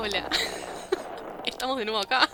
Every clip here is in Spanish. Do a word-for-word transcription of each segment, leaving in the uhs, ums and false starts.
Hola. Estamos de nuevo acá.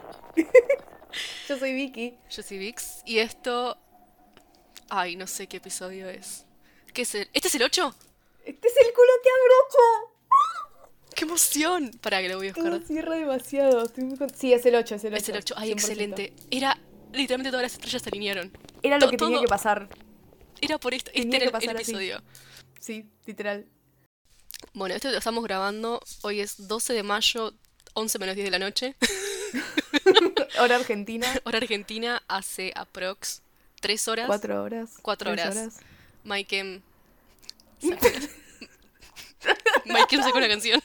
Yo soy Vicky. Yo soy Vix y esto... Ay, no sé qué episodio es. ¿Qué es el... ¿Este es el ocho? ¡Este es el culote abrocho! ¡Qué emoción! Pará, que lo voy a Todo buscar. cierra demasiado. Estoy muy cont- Sí, es el ocho, es el Es el ocho. ocho. Ay, cien por ciento. excelente. Era... Literalmente todas las estrellas se alinearon. Era lo To- que tenía todo... que pasar. Era por esto. Este Tenía era que el, el pasar así. episodio. Sí, literal. Bueno, esto lo estamos grabando. Hoy es doce de mayo, once menos diez de la noche. Hora Argentina. Hora Argentina, hace aprox tres horas. Cuatro horas. Cuatro Tres horas. horas. Maikem sacó la... Maikem sacó la canción.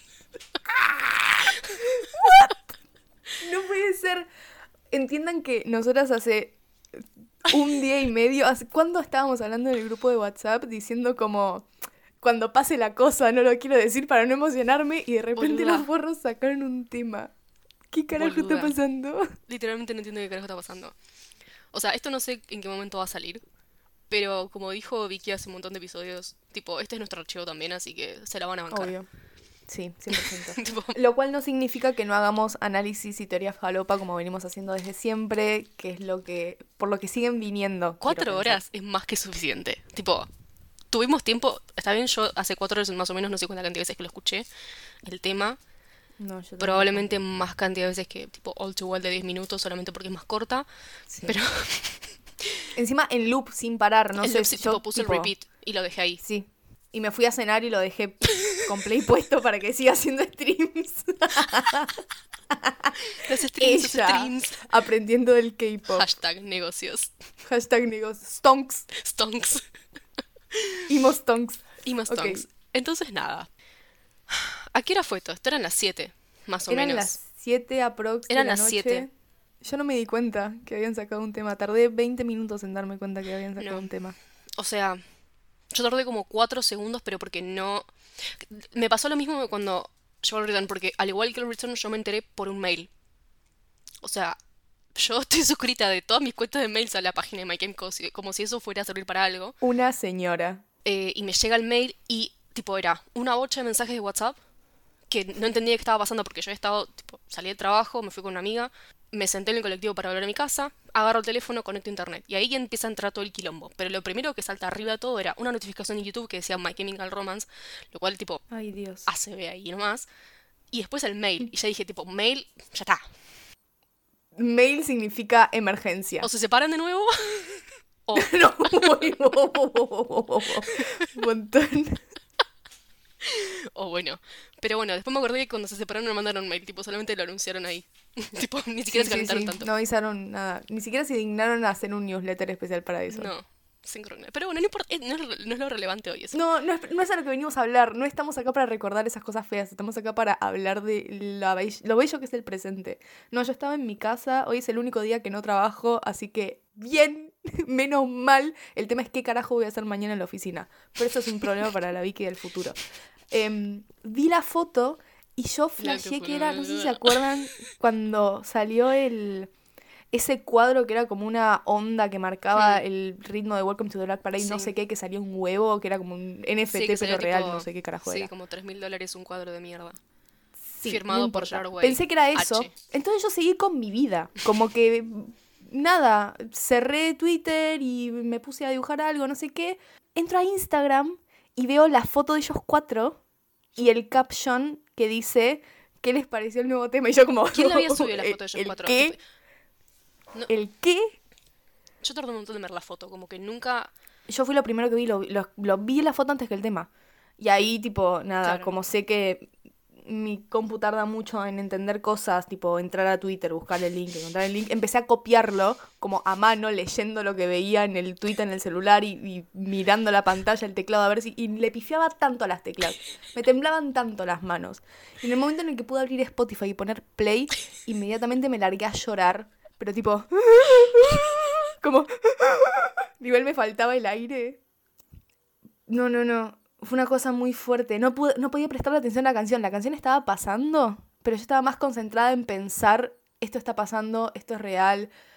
No puede ser. Entiendan que nosotras hace un día y medio, ¿hace cuándo estábamos hablando en el grupo de WhatsApp diciendo como cuando pase la cosa, no lo quiero decir para no emocionarme, y de repente Boluda. los forros sacaron un tema? ¿Qué carajo Boluda. está pasando? Literalmente no entiendo qué carajo está pasando. O sea, esto no sé en qué momento va a salir. Pero como dijo Vicky hace un montón de episodios, tipo, este es nuestro archivo también, así que se la van a bancar. Obvio. Sí, cien por ciento. Tipo, Lo cual no significa que no hagamos análisis y teoría falopa como venimos haciendo desde siempre, que es lo que por lo que siguen viniendo. cuatro quiero pensar. horas es más que suficiente. Tipo, tuvimos tiempo. Está bien, yo hace cuatro horas más o menos, no sé cuánta cantidad de veces que lo escuché, el tema. No, yo tampoco. Probablemente más cantidad de veces que, tipo, All Too Well de diez minutos, solamente porque es más corta. Sí. Pero Encima en loop, sin parar, no el sé loop, si tipo, yo puse tipo, el repeat y lo dejé ahí. Sí. Y me fui a cenar y lo dejé con play puesto para que siga haciendo streams. Los streams, los Ella, streams. aprendiendo del K-pop. Hashtag negocios. Hashtag negocios. Stonks. Stonks. Imo stonks. Y más stonks. Ok. Entonces, nada. ¿A qué hora fue esto? Esto eran las siete, más o Eran menos. las siete aprox de Eran la las noche. siete. Yo no me di cuenta que habían sacado un tema. Tardé veinte minutos en darme cuenta que habían sacado No. un tema. O sea, yo tardé como cuatro segundos, pero porque no... Me pasó lo mismo que cuando llegó el return, porque al igual que el return yo me enteré por un mail. O sea, yo estoy suscrita de todas mis cuentas de mails a la página de MyChemical, como si eso fuera a servir para algo. Una señora. Eh, y me llega el mail y, tipo, era una bocha de mensajes de WhatsApp que no entendía qué estaba pasando porque yo había estado, tipo, salí del trabajo, me fui con una amiga, me senté en el colectivo para volver a mi casa, agarro el teléfono, conecto a internet y ahí empieza a entrar todo el quilombo. Pero lo primero que salta arriba de todo era una notificación en YouTube que decía My Chemical Romance, lo cual, tipo, Ay, Dios. A C B ahí nomás. Y después el mail. Y ya dije, tipo, mail, ya está. Mail significa emergencia. O se separan de nuevo, o... No, un montón. O bueno. Pero bueno, después me acordé que cuando se separaron no me mandaron mail, tipo, solamente lo anunciaron ahí. Tipo, ni siquiera Sí, se sí, calentaron sí. tanto. No avisaron nada. Ni siquiera se dignaron a hacer un newsletter especial para eso. No, sincronía. Pero bueno, no importa, eh, no, es, no es lo relevante hoy eso. No, no es, no es a lo que venimos a hablar. No estamos acá para recordar esas cosas feas. Estamos acá para hablar de la be- lo bello que es el presente. No, yo estaba en mi casa. Hoy es el único día que no trabajo. Así que, bien, menos mal. El tema es qué carajo voy a hacer mañana en la oficina. Pero eso es un problema para la Vicky del futuro. Em, vi la foto y yo flasheé que era, no sé si se acuerdan, cuando salió el... Ese cuadro que era como una onda que marcaba Hmm. el ritmo de Welcome to the Black Parade, no Sí. sé qué, que salió un huevo, que era como un N F T Sí, que pero salió real, tipo- no sé qué carajo Sí, era. como tres mil dólares un cuadro de mierda. Sí, firmado no por importa. Gerard Way. Pensé que era eso. H. Entonces yo seguí con mi vida. Como que, nada, cerré Twitter y me puse a dibujar algo, no sé qué. Entro a Instagram y veo la foto de ellos cuatro y el caption que dice, ¿qué les pareció el nuevo tema? Y yo como... ¿Quién le había subido la foto de ellos ¿El cuatro? qué? No, ¿El qué? yo tardé un montón de ver la foto, como que nunca... Yo fui lo primero que vi, lo, lo, lo vi la foto antes que el tema. Y ahí, tipo, nada, Claro. como sé que mi compu tarda mucho en entender cosas, tipo, entrar a Twitter, buscar el link, encontrar el link, empecé a copiarlo, como a mano, leyendo lo que veía en el Twitter, en el celular, y, y mirando la pantalla, el teclado, a ver si... Y le pifiaba tanto a las teclas, me temblaban tanto las manos. Y en el momento en el que pude abrir Spotify y poner play, inmediatamente me largué a llorar, pero tipo... como... Nivel me faltaba el aire. No, no, no. Fue una cosa muy fuerte. No, pude, no podía prestarle atención a la canción. La canción estaba pasando, pero yo estaba más concentrada en pensar, esto está pasando, esto es real.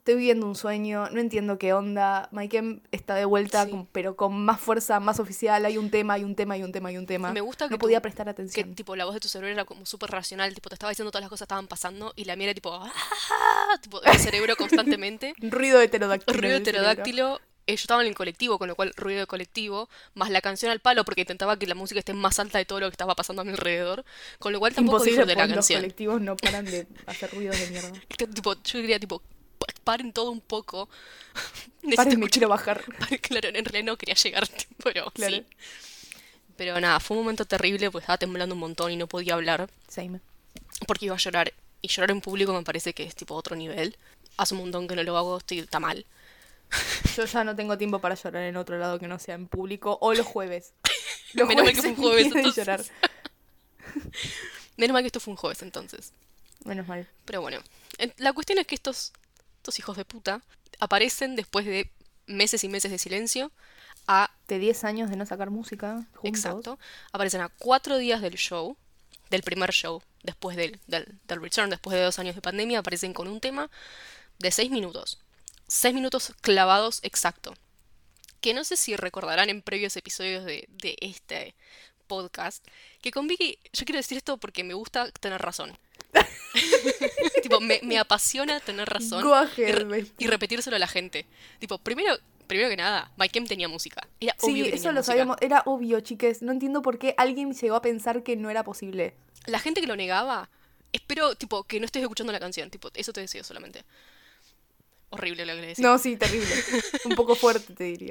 estoy viviendo un sueño, no entiendo qué onda. Maiken está de vuelta, Sí. con- pero con más fuerza, más oficial. Hay un tema, hay un tema, hay un tema, hay un tema. Me gusta que No tu- podía prestar que atención. tipo la voz de tu cerebro era como súper racional, tipo te estaba diciendo todas las cosas que estaban pasando y la mía era tipo, "Ah", tipo en el cerebro constantemente. Ruido heterodáctilo. Ruido en el cerebro. pterodáctilo. eh, Yo estaba en el colectivo, con lo cual ruido de colectivo, más la canción al palo porque intentaba que la música esté más alta de todo lo que estaba pasando a mi alrededor, con lo cual tampoco Imposible, disfruté la pues los canción. colectivos no paran de hacer ruidos de mierda. Que, tipo, yo diría tipo, "Pa- paren todo un poco. Necesito Paren, me escuchar". quiero bajar. Claro, en realidad no quería llegar, pero Claro. sí. Pero nada, fue un momento terrible porque estaba temblando un montón y no podía hablar Same. porque iba a llorar. Y llorar en público me parece que es tipo otro nivel. Hace un montón que no lo hago, estoy está mal. Yo ya no tengo tiempo para llorar en otro lado que no sea en público o los jueves. Los Menos mal que fue un me jueves, quieren entonces. llorar. Menos mal que esto fue un jueves entonces. Menos mal. Pero bueno, en- la cuestión es que estos, estos hijos de puta aparecen después de meses y meses de silencio a, De diez años de no sacar música juntos. exacto, aparecen a cuatro días del show, del primer show, después del, del, del return, después de dos años de pandemia, aparecen con un tema de seis minutos. Seis minutos clavados exacto. Que no sé si recordarán en previos episodios de, de este podcast, que con Vicky, yo quiero decir esto porque me gusta tener razón. Tipo, me, me apasiona tener razón Go y, ahead, re- bestie. y repetírselo a la gente. Tipo, primero, primero que nada, Mike tenía música. Era obvio Sí, que eso tenía lo música. sabíamos. Era obvio, chiques. No entiendo por qué alguien llegó a pensar que no era posible. La gente que lo negaba, espero, tipo, que no estés escuchando la canción. Tipo, eso te deseo solamente. Horrible lo que le decía. No, sí, terrible. Un poco fuerte, te diría.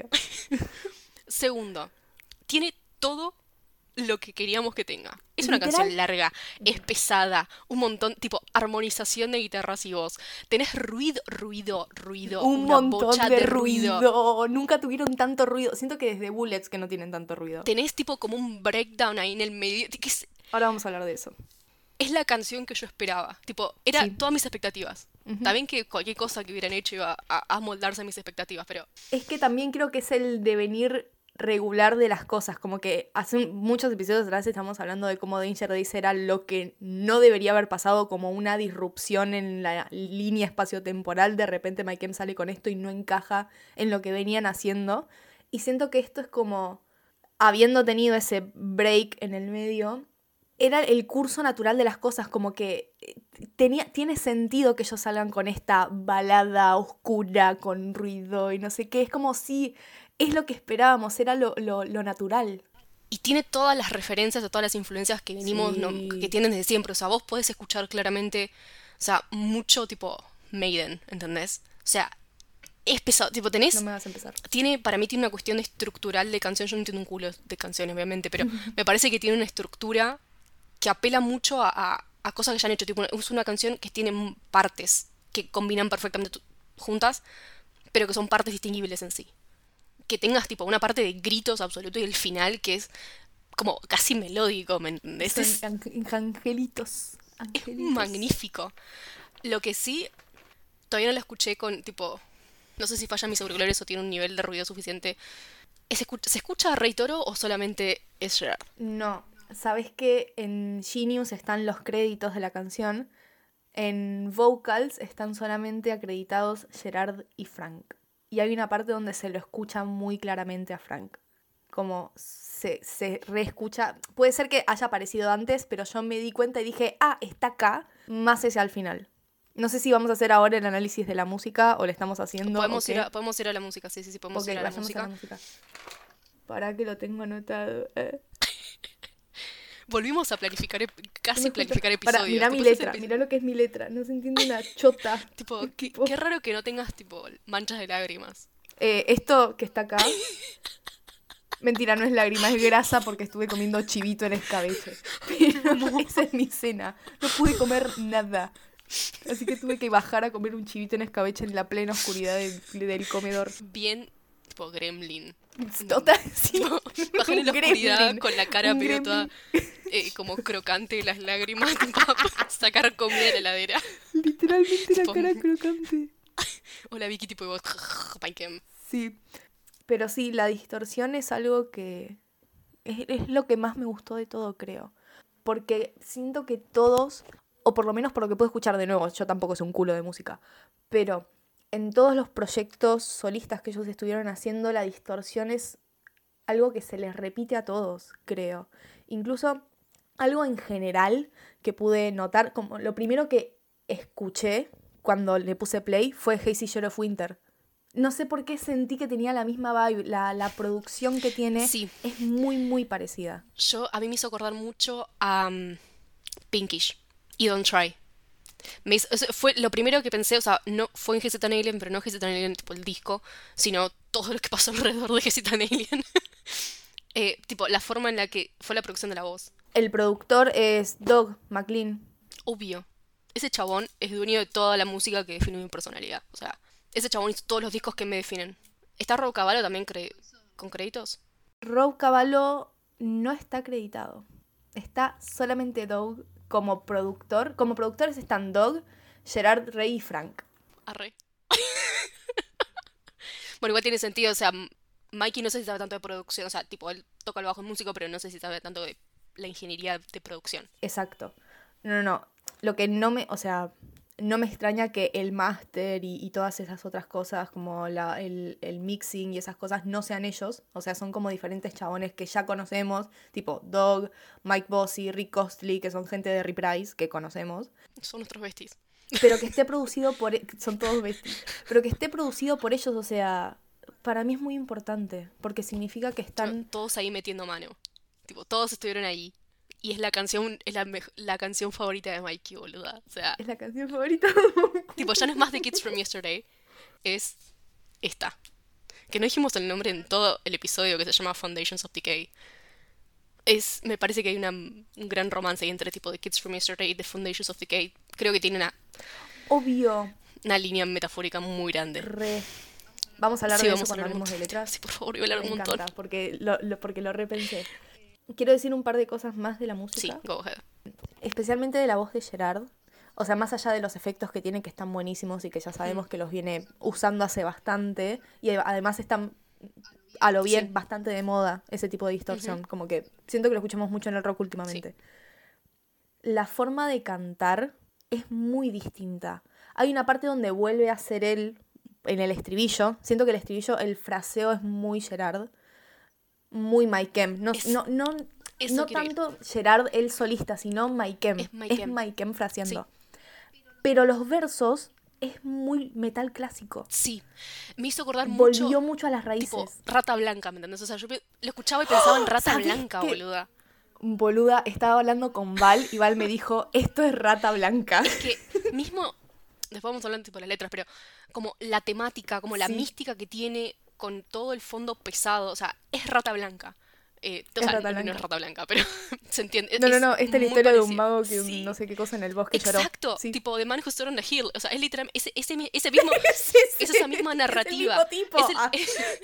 Segundo, tiene todo lo que queríamos que tenga. Es una Literal. canción larga, es pesada, un montón, tipo, armonización de guitarras y voz. Tenés ruido, ruido, ruido, Un una montón bocha de, de ruido. ruido. Nunca tuvieron tanto ruido. Siento que desde Bullets que no tienen tanto ruido. Tenés tipo como un breakdown ahí en el medio. Que es, Ahora vamos a hablar de eso. es la canción que yo esperaba. Tipo, era Sí. todas mis expectativas. Ujú. También que cualquier cosa que hubieran hecho iba a, a moldarse a mis expectativas, pero Es que también creo que es el devenir regular de las cosas. Como que hace un- muchos episodios atrás estamos hablando de cómo Danger Days era lo que no debería haber pasado, como una disrupción en la línea espaciotemporal. De repente Mike sale con esto y no encaja en lo que venían haciendo. Y siento que esto es como, habiendo tenido ese break en el medio, era el curso natural de las cosas, como que eh, tenía, tiene sentido que ellos salgan con esta balada oscura, con ruido y no sé qué. Es como si es lo que esperábamos, era lo, lo, lo natural. y tiene todas las referencias o todas las influencias que venimos, Sí. ¿no? que tienen desde siempre. O sea, vos podés escuchar claramente, o sea, mucho tipo Maiden, ¿entendés? O sea, es pesado. Tipo, tenés. No me vas a empezar. Tiene, para mí tiene una cuestión estructural de canción. Yo no entiendo un culo de canciones, obviamente, pero me parece que tiene una estructura que apela mucho a, a- a cosas que ya han hecho. Tipo, es una canción que tiene m- partes que combinan perfectamente tu- juntas, pero que son partes distinguibles en sí. Que tengas tipo una parte de gritos absoluto y el final que es como casi melódico, ¿me entendés? Son Es, ang- angelitos. es Angelitos. magnífico. Lo que sí, todavía no la escuché con tipo. No sé si fallan mis auriculares o tiene un nivel de ruido suficiente. ¿Es escu- ¿Se escucha a Rey Toro o solamente es Gerard? No, ¿sabes que en Genius están los créditos de la canción? En vocals están solamente acreditados Gerard y Frank. Y hay una parte donde se lo escucha muy claramente a Frank. Como se, se reescucha. Puede ser que haya aparecido antes, pero yo me di cuenta y dije, ah, está acá, más ese al final. No sé si vamos a hacer ahora el análisis de la música o le estamos haciendo. Podemos, o ir qué. a, podemos ir a la música, sí, sí, sí, podemos Ok, ir a la vayamos música. a la música. Para que lo tengo anotado. Eh. Volvimos a planificar, ep- No casi me planificar escucha. Pará, episodios. mirá mi Tipo, ese letra, epi- mirá lo que es mi letra. No se entiende una chota. Tipo, Es qué, tipo- qué raro que no tengas tipo manchas de lágrimas. Eh, esto que está acá. Mentira, no es lágrima, es grasa porque estuve comiendo chivito en escabeche. Pero esa es mi cena. No pude comer nada. Así que tuve que bajar a comer un chivito en escabeche en la plena oscuridad del, del comedor. Bien, tipo gremlin. Total, sí. Tipo, bajar en la Un oscuridad gremlin, con la cara un pero toda gremlin. eh, como crocante de las lágrimas para sacar comida de la heladera. Literalmente la Tipo- cara crocante. Hola Vicky, tipo, y vos, Paikem. Sí. Pero sí, la distorsión es algo que es, es lo que más me gustó de todo, creo. Porque siento que todos, o por lo menos por lo que puedo escuchar de nuevo, yo tampoco sé un culo de música, pero en todos los proyectos solistas que ellos estuvieron haciendo, la distorsión es algo que se les repite a todos, creo. Incluso algo en general que pude notar, como lo primero que escuché cuando le puse play fue Hazy Shade of Winter. No sé por qué sentí que tenía la misma vibe, la, la producción que tiene Sí. es muy, muy parecida. Yo, a mí me hizo acordar mucho a um, Pinkish y Don't Try. Me hizo- o sea, fue lo primero que pensé, o sea, no fue en G Z Alien, pero no G Z Alien tipo el disco, sino todo lo que pasó alrededor de G Z Alien. Eh, tipo, la forma en la que fue la producción de la voz. El productor es Doug McLean. Obvio. Ese chabón es dueño de toda la música que define mi personalidad. O sea, ese chabón hizo todos los discos que me definen. ¿Está Rob Cavallo también cre- con créditos? Rob Cavallo no está acreditado. Está solamente Doug como productor. Como productores están Doug, Gerard Rey y Frank. Arre. Bueno, igual tiene sentido, o sea, M- Mikey no sé si sabe tanto de producción, o sea, tipo, él toca el bajo en músico, pero no sé si sabe tanto de la ingeniería de producción. Exacto. No, no, no. Lo que no me, o sea, no me extraña que el máster y, y todas esas otras cosas, como la, el, el mixing y esas cosas, no sean ellos. O sea, son como diferentes chabones que ya conocemos, tipo Doug, Mike Bossy, Rick Costley, que son gente de Reprise que conocemos. Son nuestros besties. Pero que esté producido por... e- Son todos besties. Pero que esté producido por ellos, o sea, para mí es muy importante. Porque significa que Tipo, están... todos ahí metiendo mano. Tipo, todos estuvieron ahí. Y es la canción, es la, mej- la canción favorita de Mikey, boluda. O sea, Es la canción favorita. tipo, ya no es más de Kids from Yesterday, es esta. Que no dijimos el nombre en todo el episodio, que se llama Foundations of Decay. Es, me parece que hay una, un gran romance ahí entre tipo The Kids from Yesterday y The Foundations of Decay. Creo que tiene una, Obvio. una línea metafórica muy grande. Re. Vamos a hablar Sí, de eso vamos a cuando hablar un hablemos de montón. letras. Sí, por favor, voy a hablar Me un montón. encanta, porque lo, lo- porque lo repensé. Quiero decir un par de cosas más de la Sí, música. go ahead. Especialmente de la voz de Gerard. O sea, más allá de los efectos que tiene, que están buenísimos y que ya sabemos que los viene usando hace bastante. Y además están, a lo bien, Sí. bastante de moda ese tipo de distorsión. Como que siento que lo escuchamos mucho en el rock últimamente. La forma de cantar es muy distinta. Hay una parte donde vuelve a ser él en el estribillo. Siento que el estribillo, el fraseo es muy Gerard. Muy Maikem. No, Es- no, no, eso no quiero ir. tanto Gerard el solista, sino Maikem. Es Es Maikem. Maikem fraseando. Pero los versos es muy metal clásico. Sí, me hizo acordar Volvió mucho, mucho a las raíces. tipo, Rata Blanca, ¿me entendés? O sea, yo pe- lo escuchaba y pensaba en Rata ¿Sabés Blanca, qué? boluda. Boluda, estaba hablando con Val y Val me dijo, esto es Rata Blanca. Que mismo, después vamos a hablar tipo de las letras, pero como la temática, como la Sí. mística que tiene con todo el fondo pesado, o sea, es Rata Blanca. Eh, o Es sea, Rata no, no Blanca. es Rata Blanca, pero se entiende. No, no, es no, esta es la muy historia de un parecido. mago que un Sí. no sé qué cosa en el bosque lloró. Exacto, Sí. tipo The Man Who Stood on the Hill, o sea, es literalmente ese, ese, mi- ese mismo, Sí, sí, es esa misma es el narrativa. mismo tipo. Es, el- Ah.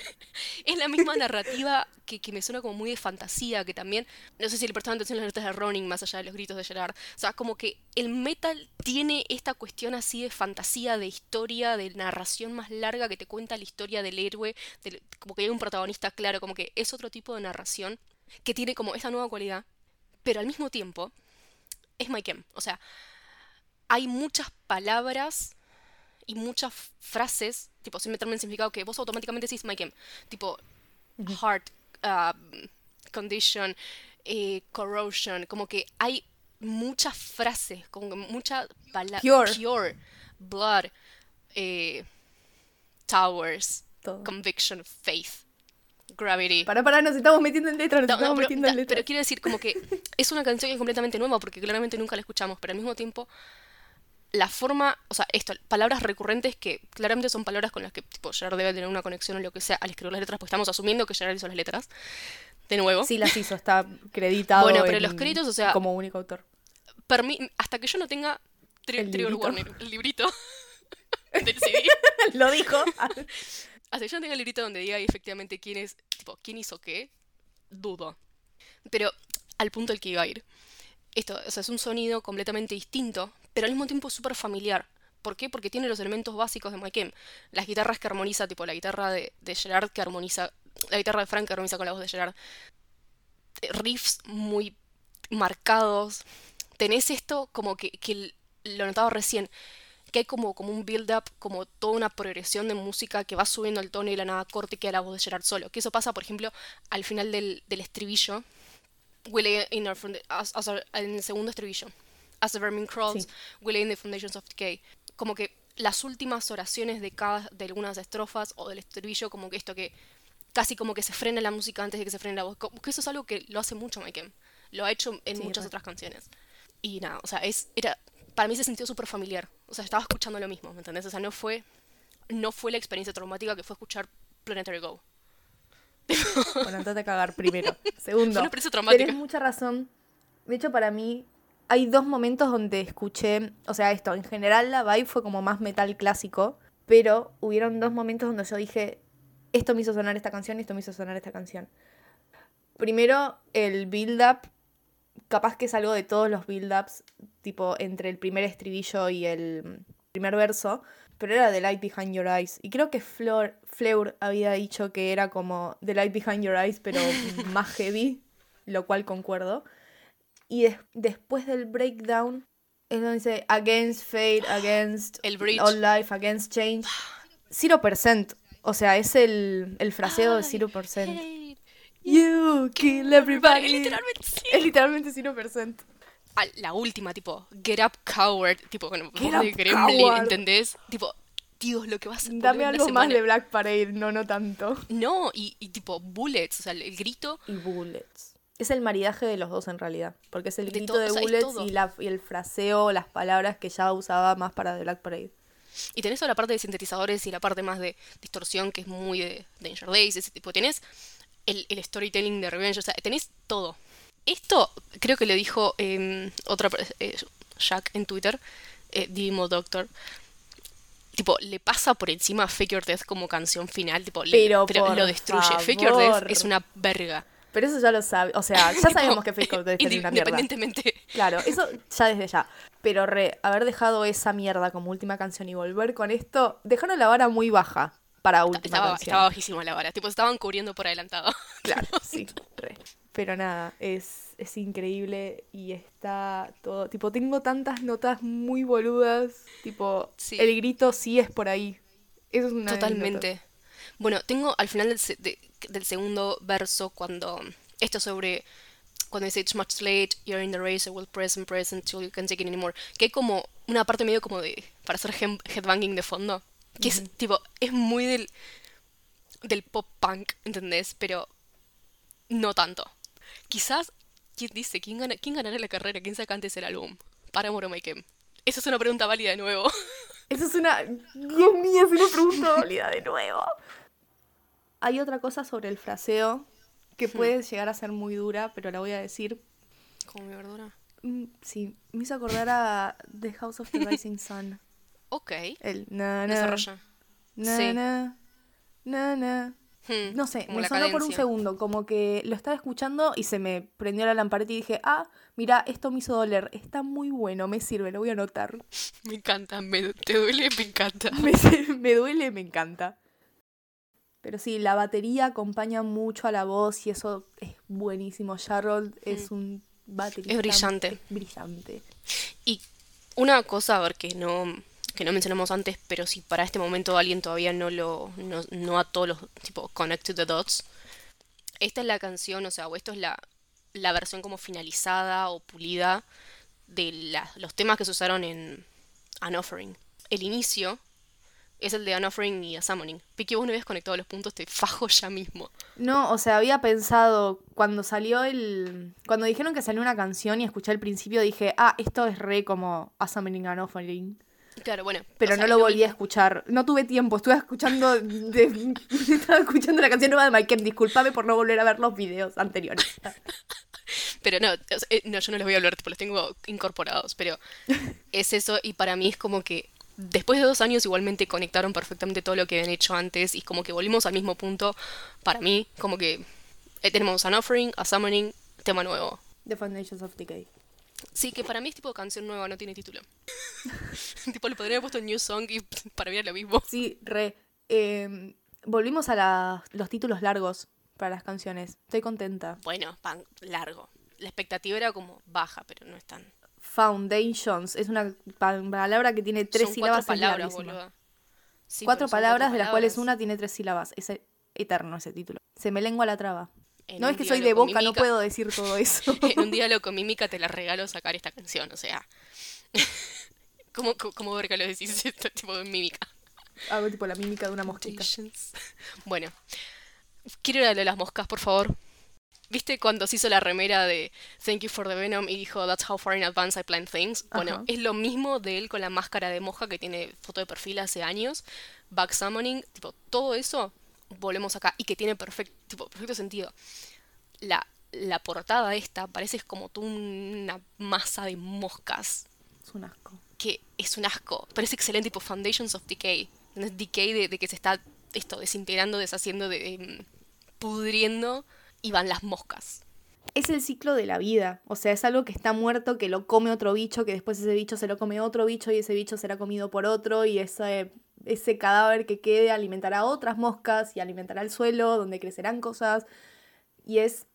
es la misma narrativa que, que me suena como muy de fantasía, que también, no sé si le prestaban atención a las letras de Ronin más allá de los gritos de Gerard. O sea, como que el metal tiene esta cuestión así de fantasía, de historia, de narración más larga que te cuenta la historia del héroe, del- como que hay un protagonista claro, como que es otro tipo de narración que tiene como esta nueva cualidad, pero al mismo tiempo es Maikem. O sea, hay muchas palabras y muchas frases, tipo, sin meterme en significado, que vos automáticamente decís Maikem. Tipo, heart, um, condition, eh, corrosion, como que hay muchas frases, como que mucha palabra. Pure. Pure, blood, eh, towers, Todo. conviction, faith, gravity. Pará, pará, nos estamos metiendo en letras, nos No, no, estamos pero, metiendo en da- letras. pero quiero decir, como que es una canción que es completamente nueva porque claramente nunca la escuchamos, pero al mismo tiempo la forma, o sea, esto, palabras recurrentes que claramente son palabras con las que tipo Gerard debe tener una conexión o lo que sea al escribir las letras, pues estamos asumiendo que Gerard hizo las letras. De nuevo, Sí, las hizo, está acreditado Bueno, pero en- los créditos, o sea- como único autor. permi- hasta que yo no tenga tri- El Trigger librito. Warning, el librito del C D, Lo dijo. hasta que yo no tenga el librito donde diga efectivamente quién es, tipo, quién hizo qué, dudo. Pero al punto al que iba a ir. Esto, o sea, es un sonido completamente distinto, pero al mismo tiempo súper familiar. ¿Por qué? Porque tiene los elementos básicos de Maikem. Las guitarras que armoniza, tipo la guitarra de, de Gerard que armoniza, la guitarra de Frank que armoniza con la voz de Gerard. Eh, Riffs muy marcados. Tenés esto como que, que l- lo notaba recién, que hay como, como un build-up, como toda una progresión de música que va subiendo el tono y la nada corta y queda la voz de Gerard solo. Que eso pasa, por ejemplo, al final del, del estribillo, we lay in our funda- as- as our- en el segundo estribillo. As the vermin crawls, Sí. we lay in the foundations of decay. Como que las últimas oraciones de cada de algunas estrofas o del estribillo, como que esto que casi como que se frena la música antes de que se frene la voz. Como que eso es algo que lo hace mucho Mike M. Lo ha hecho en Sí, muchas re. otras canciones. Y nada, o sea, es, era, para mí se sintió súper familiar. O sea, estaba escuchando lo mismo, ¿me entendés? O sea, no fue, no fue la experiencia traumática que fue escuchar Planetary Go. Bueno, andate a cagar primero. Fue una Segundo, experiencia tenés traumática. mucha razón. De hecho, para mí, hay dos momentos donde escuché, o sea, esto, en general la vibe fue como más metal clásico, pero hubieron dos momentos donde yo dije, esto me hizo sonar esta canción y esto me hizo sonar esta canción. Primero, el build-up, capaz que es algo de todos los build-ups, tipo entre el primer estribillo y el primer verso, pero era The Light Behind Your Eyes. Y creo que Fleur, Fleur había dicho que era como The Light Behind Your Eyes, pero más heavy, lo cual concuerdo. Y des- después del breakdown es donde dice Against Fate, Against El bridge. All Life, Against Change. cero por ciento. O sea, es el, el fraseo de Ay, cero por ciento. hey, You kill everybody. Es literalmente sí. Es literalmente cero por ciento. Ah, la última, tipo, Get Up Coward, tipo, con Get voz de up, Gremlin, coward. ¿entendés? Tipo, Dios, lo que vas a poner Dame en una algo más semana. de Black Parade, no, no tanto. No, y, y tipo, Bullets, o sea, el, el grito Y Bullets. Es el maridaje de los dos en realidad. Porque es el de grito todo, de o sea, es Bullets todo. y, la, y el fraseo, las palabras que ya usaba más para The Black Parade. Y tenés toda la parte de sintetizadores y la parte más de distorsión, que es muy de Danger Days, ese tipo. Tenés el, el storytelling de Revenge, o sea, tenés todo. Esto creo que le dijo eh, otra eh, Jack en Twitter, eh, Dimo Doctor. Tipo, le pasa por encima a Fake Your Death como canción final, tipo, le- Pero pero por lo destruye. Fake Your Death favor. es una verga. Pero eso ya lo sabe. O sea, ya Tipo, sabemos que Fake Out Death era inde- una mierda. independientemente. Claro, eso ya desde ya. Pero re, haber dejado esa mierda como última canción y volver con esto, dejaron la vara muy baja para última Estaba, canción. estaba bajísima la vara. Tipo, se estaban cubriendo por adelantado. Claro, sí, re. Pero nada, es, es increíble y está todo. Tipo, tengo tantas notas muy boludas. Tipo, Sí. el grito sí es por ahí. Eso es una de mis notas. Totalmente. Bueno, tengo al final del, se- de- del segundo verso cuando esto sobre cuando dice it's much late, you're in the race, I will press and press until you can't take it anymore. Que hay como una parte medio como de para hacer hem- headbanging de fondo, que es tipo es muy del del pop punk, ¿entendés? Pero no tanto. Quizás quién dice quién gana quién ganará la carrera, quién saca antes el álbum. Paramore o Mike M. Esa es una pregunta válida de nuevo. Eso es una... Dios mío, es una pregunta válida de nuevo. Hay otra cosa sobre el fraseo que puede llegar a ser muy dura, pero la voy a decir. Como mi verdura. Mm, sí, me hizo acordar a The House of the Rising Sun. Ok. El na na, Desarrolla. na Sí. na, na na. Hmm, No sé, como me la sonó por un cadencia. segundo, como que lo estaba escuchando y se me prendió la lamparita y dije, ah, mira, esto me hizo doler, está muy bueno, me sirve, lo voy a anotar. Me encanta, me, te duele, me encanta. Me, me duele, me encanta. Pero sí, la batería acompaña mucho a la voz y eso es buenísimo. Jarrod es un baterista. Es brillante. es brillante. Y una cosa, a ver, que no, que no mencionamos antes, pero si para este momento alguien todavía no lo, no, no ató los, tipo, connect the dots, esta es la canción, o sea, o esto es la, la versión como finalizada o pulida de la- los temas que se usaron en An Offering. El inicio es el de An Offering y A Summoning. Piqui, vos no habías conectado los puntos, te fajo ya mismo. No, o sea, había pensado, cuando salió el... Cuando dijeron que salió una canción y escuché al principio, dije, ah, esto es re como A Summoning and Offering. Claro, bueno. Pero o sea, no lo es volví a mismo. escuchar. No tuve tiempo, estuve escuchando de- estaba escuchando la canción nueva de Mike Em. Discúlpame por no volver a ver los videos anteriores. Pero no, o sea, eh, no, yo no les voy a hablar, tipo, los tengo incorporados, pero es eso y para mí es como que después de dos años igualmente conectaron perfectamente todo lo que habían hecho antes y como que volvimos al mismo punto. Para mí, como que eh, tenemos An Offering, A Summoning, tema nuevo. The Foundations of Decay. Sí, que para mí es tipo canción nueva, no tiene título. Tipo, le podría haber puesto New Song y para mí era lo mismo. Sí, re. Eh, volvimos a la- los títulos largos para las canciones. Estoy contenta. Bueno, pan, largo. La expectativa era como baja, pero no es tan... Foundations. Es una pa- palabra que tiene tres Son sílabas. cuatro es palabras, larguísima. boluda. Sí, Cuatro pero son palabras, cuatro de las cuales palabras. una tiene tres sílabas. Es e- eterno ese título. Se me lengua la traba. En No un es que soy diálogo de con Boca, no mímica, puedo decir todo eso. en un diálogo con mímica te la regalo sacar esta canción, o sea. ¿Cómo, cómo, cómo verga lo decís esto tipo de mímica? Hago tipo la mímica de una mosquita. Foundations. Bueno, quiero ir a lo de las moscas, por favor. ¿Viste cuando se hizo la remera de Thank you for the Venom y dijo That's how far in advance I plan things? Bueno, Ajá. es lo mismo de él con la máscara de moja que tiene foto de perfil hace años. Back summoning, tipo, todo eso, volvemos acá. Y que tiene perfecto, tipo, perfecto sentido. La, la portada esta parece como toda una masa de moscas. Es un asco. Que es un asco. Parece excelente, tipo Foundations of Decay. ¿No? Decay de, de que se está esto desintegrando, deshaciendo, de, de, pudriendo y van las moscas. Es el ciclo de la vida. O sea, es algo que está muerto, que lo come otro bicho, que después ese bicho se lo come otro bicho y ese bicho será comido por otro y ese, ese cadáver que quede alimentará a otras moscas y alimentará el suelo donde crecerán cosas. Y es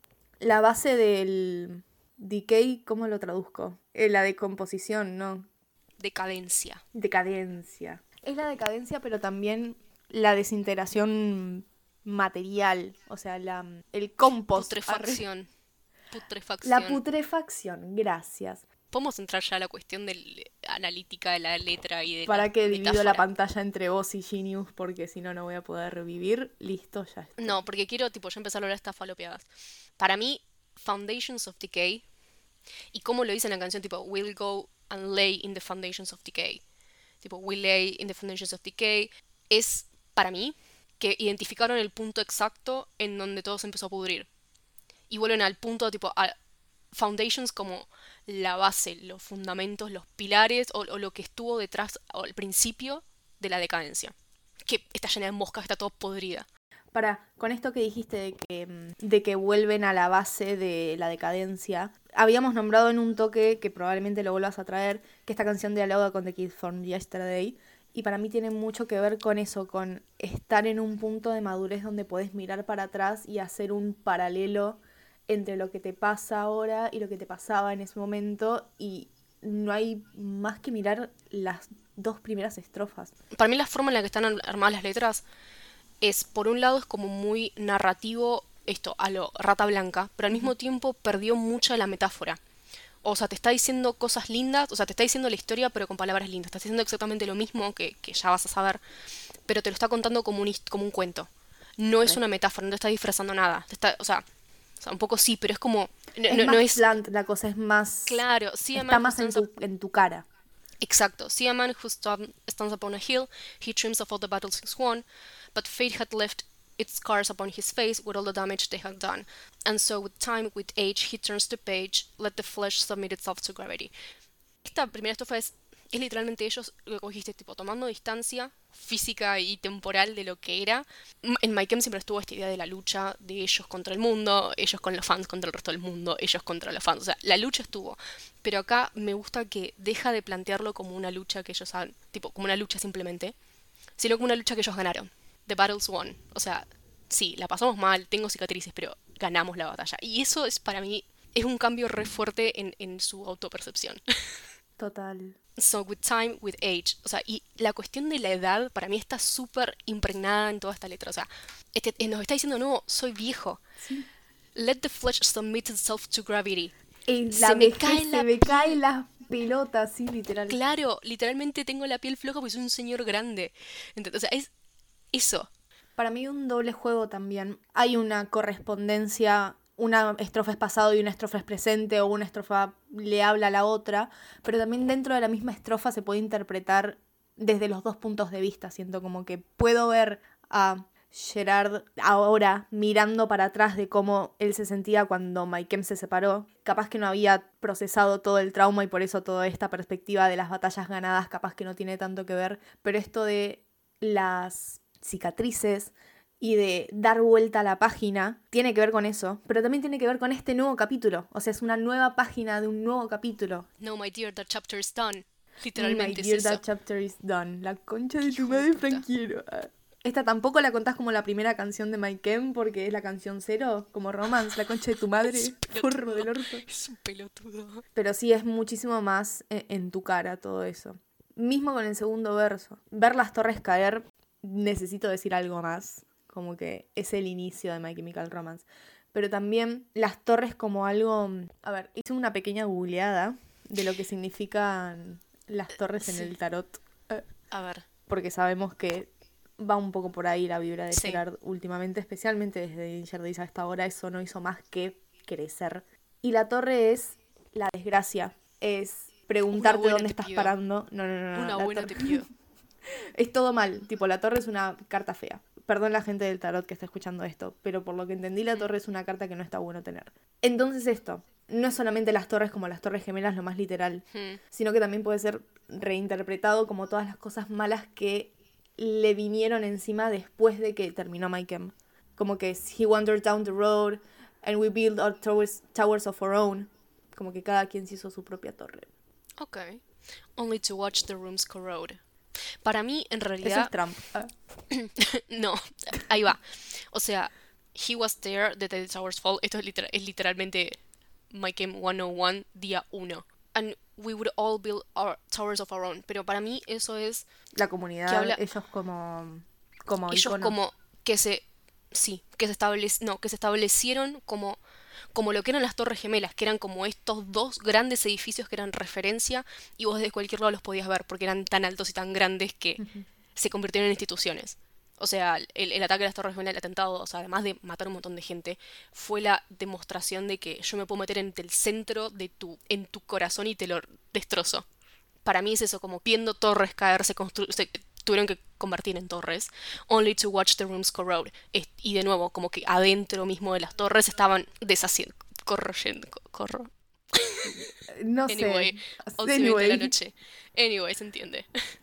la base del decay, ¿cómo lo traduzco? Eh, la decomposición, ¿no? Decadencia. Decadencia. Es la decadencia, pero también la desintegración material. O sea, la, el compost. Putrefacción. Arre. Putrefacción. La putrefacción, gracias. Podemos entrar ya a la cuestión de analítica de la letra y de ¿Para la qué divido metáfora? la pantalla entre vos y Genius? Porque si no, no voy a poder revivir. Listo, ya está. No, porque quiero tipo ya empezar a hablar de estas falopeadas. Para mí, Foundations of Decay, y como lo dice en la canción, tipo, we'll go and lay in the foundations of decay. Tipo, we lay in the foundations of decay. Es, para mí, que identificaron el punto exacto en donde todo se empezó a pudrir. Y vuelven al punto, tipo, a foundations como la base, los fundamentos, los pilares, o, o lo que estuvo detrás, o al principio de la decadencia. Que está llena de moscas, está todo podrida. Para, con esto que dijiste de que, de que vuelven a la base de la decadencia, habíamos nombrado en un toque, que probablemente lo vuelvas a traer, que esta canción dialoga con The Kid from Yesterday, y para mí tiene mucho que ver con eso, con estar en un punto de madurez donde podés mirar para atrás y hacer un paralelo entre lo que te pasa ahora y lo que te pasaba en ese momento, y no hay más que mirar las dos primeras estrofas. Para mí la forma en la que están armadas las letras es, por un lado, es como muy narrativo, esto, a lo Rata Blanca, pero al mismo tiempo perdió mucha de la metáfora. O sea, te está diciendo cosas lindas, o sea, te está diciendo la historia, pero con palabras lindas. Te está diciendo exactamente lo mismo que, que ya vas a saber, pero te lo está contando como un, como un cuento. No es una metáfora, no te está disfrazando nada. Te está, o, sea, o sea, un poco sí, pero es como... No, Es no, más no es blunt, la cosa es más... claro, sí, está más en tu, en tu cara. Exacto. See a man who stand, stands upon a hill, he dreams of all the battles he's won, but fate had left its scars upon his face with all the damage they had done. And so with time, with age, he turns the page, let the flesh submit itself to gravity. Esta primera estrofa es, es literalmente ellos, lo que dijiste, tipo, tomando distancia física y temporal de lo que era. En My Chem siempre estuvo esta idea de la lucha de ellos contra el mundo, ellos con los fans contra el resto del mundo, ellos contra los fans. O sea, la lucha estuvo. Pero acá me gusta que deja de plantearlo como una lucha que ellos han, tipo, como una lucha simplemente, sino como una lucha que ellos ganaron. The battle's won. O sea, sí, la pasamos mal, tengo cicatrices, pero ganamos la batalla. Y eso es para mí, es un cambio re fuerte en, en su autopercepción. Total. So, with time, with age. O sea, y la cuestión de la edad para mí está súper impregnada en toda esta letra. O sea, este, nos está diciendo, no, soy viejo. Sí. Let the flesh submit itself to gravity. Y Se la me vejez, cae se la me piel. caen las pelotas, sí, literal. Claro, literalmente tengo la piel floja porque soy un señor grande. Entonces, o sea, es eso. Para mí un doble juego también. Hay una correspondencia, una estrofa es pasado y una estrofa es presente, o una estrofa le habla a la otra, pero también dentro de la misma estrofa se puede interpretar desde los dos puntos de vista. Siento como que puedo ver a Gerard ahora mirando para atrás de cómo él se sentía cuando My Chem se separó. Capaz que no había procesado todo el trauma y por eso toda esta perspectiva de las batallas ganadas capaz que no tiene tanto que ver, pero esto de las cicatrices y de dar vuelta a la página tiene que ver con eso, pero también tiene que ver con este nuevo capítulo. O sea, es una nueva página de un nuevo capítulo. No, my dear, that chapter is done. My Literalmente dear, es that eso. chapter is done. La concha de tu Hijo de madre, puta. Franquiero. Esta tampoco la contás como la primera canción de My Chem porque es la canción cero, como Romance, la concha de tu madre, Es un forro del pelotudo. orto. Es un pelotudo. Pero sí es muchísimo más en, en tu cara todo eso. Mismo con el segundo verso. Ver las torres caer, necesito decir algo más. Como que es el inicio de My Chemical Romance. Pero también las torres como algo... A ver, hice una pequeña googleada de lo que significan las torres en Sí. el tarot. Eh, A ver. Porque sabemos que va un poco por ahí la vibra de Sí. Gerard últimamente, especialmente desde Danger Days hasta ahora, eso no hizo más que crecer. Y la torre es la desgracia, es preguntarte buena dónde te estás pido. parando. No, no, no, no. Una la buena torre- te pido. Es todo mal, tipo la torre es una carta fea. Perdón la gente del tarot que está escuchando esto, pero por lo que entendí la torre es una carta que no está bueno tener. Entonces esto, no es solamente las torres como las torres gemelas, lo más literal, Hmm. sino que también puede ser reinterpretado como todas las cosas malas que le vinieron encima después de que terminó My Chem. Como que he wandered down the road and we built our towers, towers of our own. Como que cada quien se hizo su propia torre. Ok. Only to watch the rooms corrode. Para mí, en Eso realidad... es Trump. Ah. No, ahí va. O sea, he was there, the Dead Towers Fall. Esto es, literal- es literalmente My Game ciento uno, día uno. And we would all build our towers of our own. Pero para mí eso es La comunidad, que habla... ellos como, como ellos icono. como que se... Sí, que se, establec- no, que se establecieron como, como lo que eran las Torres Gemelas, que eran como estos dos grandes edificios que eran referencia y vos desde cualquier lado los podías ver porque eran tan altos y tan grandes que Ujú. se convirtieron en instituciones. O sea, el, el ataque a las Torres Gemelas, el atentado, o sea, además de matar a un montón de gente, fue la demostración de que yo me puedo meter en el centro de tu, en tu corazón y te lo destrozo. Para mí es eso, como viendo torres caer, se, constru- se tuvieron que convertir en torres, only to watch the rooms corrode. Es- y de nuevo, como que adentro mismo de las torres estaban deshaciendo, corroyendo, co- corro. No Anyway, sé. once y veinte de la Anyway. noche. Anyway, se entiende.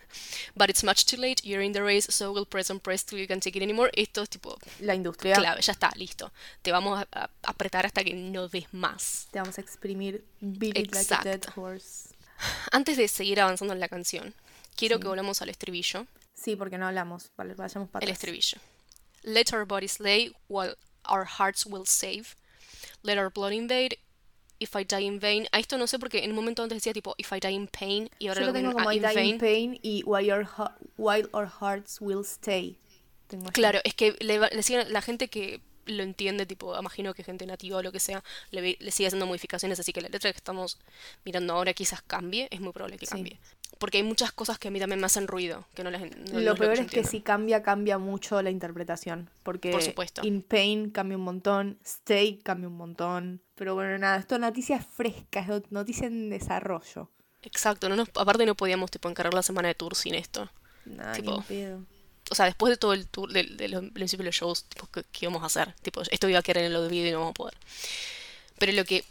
But it's much too late, you're in the race, so we'll press and press till you can't take it anymore. Esto es tipo La industria. clave, ya está, listo. Te vamos a, a apretar hasta que no des más. Te vamos a exprimir. Beat it like a dead Exacto. horse. Antes de seguir avanzando en la canción, quiero Sí. que volvamos al estribillo. Sí, porque no hablamos. Vale, vayamos para El atrás. estribillo. Let our bodies lay while our hearts will save. Let our blood invade. If I die in vain. A esto no sé porque en un momento antes decía tipo If I die in pain y ahora Yo lo lo tengo ponen como a I in die in vain. pain y while our, hu- while our hearts will stay. Tengo allá. Claro, es que le, va- le siguen- la gente que lo entiende, tipo, imagino que gente nativa o lo que sea, le, ve- le sigue haciendo modificaciones, así que la letra que estamos mirando ahora quizás cambie, es muy probable que Sí. cambie. Porque hay muchas cosas que a mí también me hacen ruido, que no las en- no- no Lo es peor yo es que entiendo. si cambia, cambia mucho la interpretación. Porque Por supuesto. in pain cambia un montón, stay cambia un montón. Pero bueno, nada, esto es noticia fresca, es not- noticia en desarrollo. Exacto, no nos, aparte no podíamos tipo encargar la semana de tour sin esto. Nada, ni Tipo, en pedo. O sea, después de todo el tour, de, de los principios de los shows, tipo, ¿qué, qué íbamos a hacer? Tipo, esto iba a quedar en el video y no vamos a poder. Pero lo que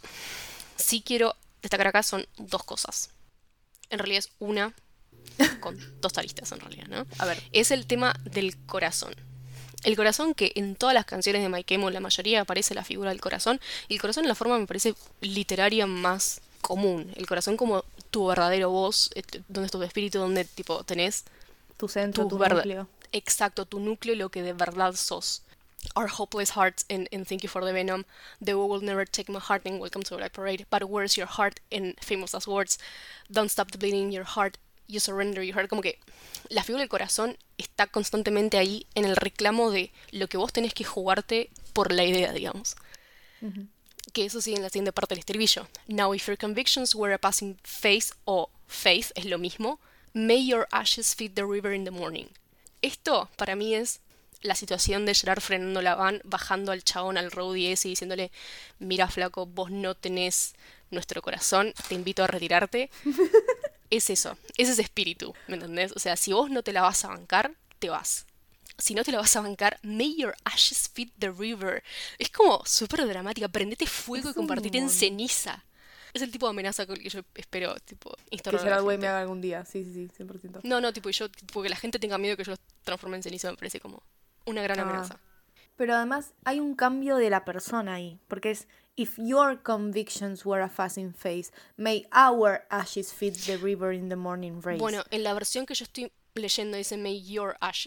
sí quiero destacar acá son dos cosas. En realidad es una, con dos aristas en realidad, ¿no? A ver, Es el tema del corazón. El corazón que en todas las canciones de My Chemo, la mayoría aparece la figura del corazón. Y el corazón en la forma me parece literaria más común. El corazón como tu verdadero voz, eh, donde está tu espíritu, donde tipo tenés tu centro, tu tu verdad. núcleo. Exacto, tu núcleo, lo que de verdad sos. Our hopeless hearts and, and thank you for the venom. The world will never take my heart and welcome to the Black Parade. But where's your heart? And famous last words. Don't stop the bleeding in your heart. You surrender your heart. Como que la figura del corazón está constantemente ahí en el reclamo de lo que vos tenés que jugarte por la idea, digamos. Ujú. Que eso sigue en la siguiente parte del estribillo. Now if your convictions were a passing phase o faith, es lo mismo. May your ashes feed the river in the morning. Esto para mí es la situación de Gerard frenando la van, bajando al chabón, al roadie ese y diciéndole, mira flaco, vos no tenés nuestro corazón, te invito a retirarte. Es eso, es ese espíritu, ¿me entendés? O sea, si vos no te la vas a bancar, te vas. Si no te la vas a bancar, may your ashes feed the river. Es como súper dramática, prendete fuego Es y convertirte en un mon- ceniza. Es el tipo de amenaza con el que yo espero, tipo, Que instaurar a la Gerard Way gente. me haga algún día. Sí, sí, sí, cien por ciento. No, no, tipo, yo, tipo, que la gente tenga miedo que yo los transforme en ceniza me parece como una gran Ah. amenaza. Pero además hay un cambio de la persona ahí. Porque es, if your convictions were a passing phase, may our ashes feed the river in the morning race. Bueno, en la versión que yo estoy leyendo dice may your ashes.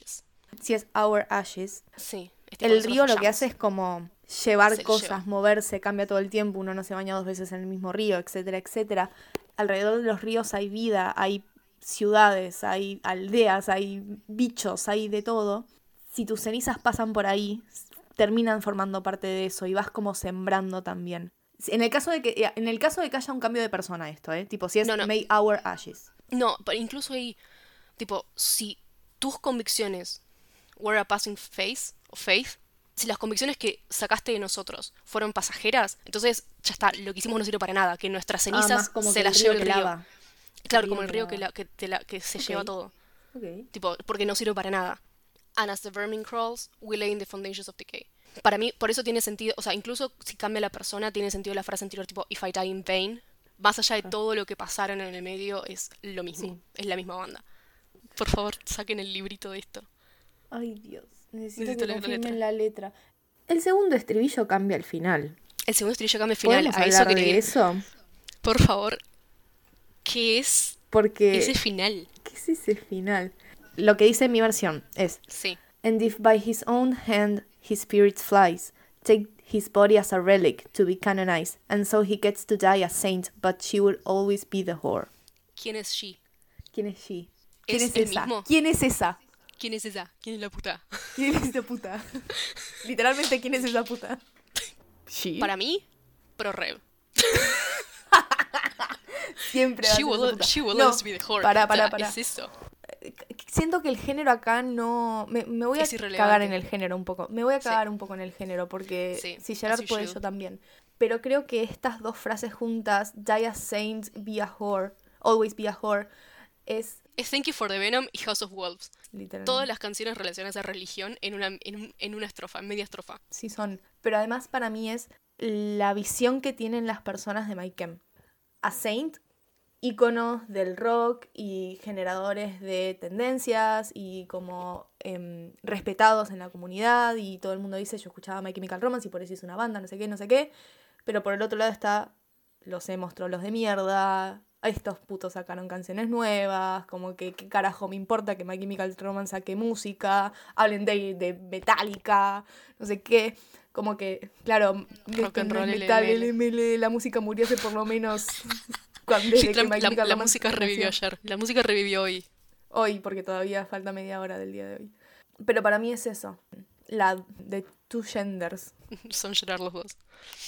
Si es Our Ashes, Sí. Es tipo el nosotros río lo que fallamos. hace es como llevar Se lo cosas, lleva. moverse, cambia todo el tiempo, uno no se baña dos veces en el mismo río, etcétera, etcétera. Alrededor de los ríos hay vida, hay ciudades, hay aldeas, hay bichos, hay de todo. Si tus cenizas pasan por ahí, terminan formando parte de eso y vas como sembrando también. En el caso de que, en el caso de que haya un cambio de persona esto, ¿eh? Tipo, si es No, no. May Our Ashes. No, pero incluso ahí, tipo, si tus convicciones were a passing phase o faith, si las convicciones que sacaste de nosotros fueron pasajeras, entonces ya está, lo que hicimos no sirve para nada, que nuestras Ah, más cenizas como se que las el lleve río el que río. lava. Claro, El como río el que río lava. que, la- que, te la- que se Ok. lleva todo. Ok. Tipo, porque no sirve para nada. And as the vermin crawls, we lay in the foundations of decay. Para mí, por eso tiene sentido, o sea, incluso si cambia la persona, tiene sentido la frase anterior, tipo, if I die in vain. Más allá de Ajá. todo lo que pasaron en el medio, es lo mismo. Sí. Es la misma banda. Por favor, saquen el librito de esto. Ay, Dios. Necesito, Necesito que leer la confirmen letra. la letra. El segundo estribillo cambia al final. El segundo estribillo cambia al final. ¿Podemos A eso hablar quería de ir. eso? Por favor, ¿qué es Porque... ese final? ¿Qué es ese final? Lo que dice en mi versión es... Sí. And if by his own hand his spirit flies, take his body as a relic to be canonized, and so he gets to die a saint, but she will always be the whore. ¿Quién es she? ¿Quién es she? ¿Quién ¿Es es, el esa? mismo? ¿Quién es esa? ¿Quién es esa? ¿Quién es la puta? ¿Quién es esa puta? Literalmente, ¿quién es esa puta? She. Para mí, pro rev. Siempre va a She ser will, esa puta. she will No, always be the whore. pará, O sea, pará, pará. es eso. Siento que el género acá no... Me, me voy a Es irrelevante. cagar en el género un poco. Me voy a Sí. cagar un poco en el género porque Sí, si as Gerard you puede, should. yo también. Pero creo que estas dos frases juntas, die a saint, be a whore, always be a whore, es Es Thank You for the Venom y House of Wolves. literalmente... Todas las canciones relacionadas a religión en una, en, un- en una estrofa, en media estrofa. Sí son. Pero además para mí es la visión que tienen las personas de My Chem. A Saint, íconos del rock y generadores de tendencias y como em, respetados en la comunidad y todo el mundo dice yo escuchaba My Chemical Romance y por eso hice una banda, no sé qué, no sé qué. Pero por el otro lado está los emos trolos de mierda, estos putos sacaron canciones nuevas, como que qué carajo me importa que My Chemical Romance saque música, hablen de, de Metallica, no sé qué. Como que, claro, Rock esto and no es roll, metal, L M L. L M L, la música murió hace por lo menos cuando, desde que La, My la- Chemical la Romance música nació. revivió ayer. La música revivió hoy. Hoy, porque todavía falta media hora del día de hoy. Pero para mí es eso, la de Two Genders. Son Gerard los dos.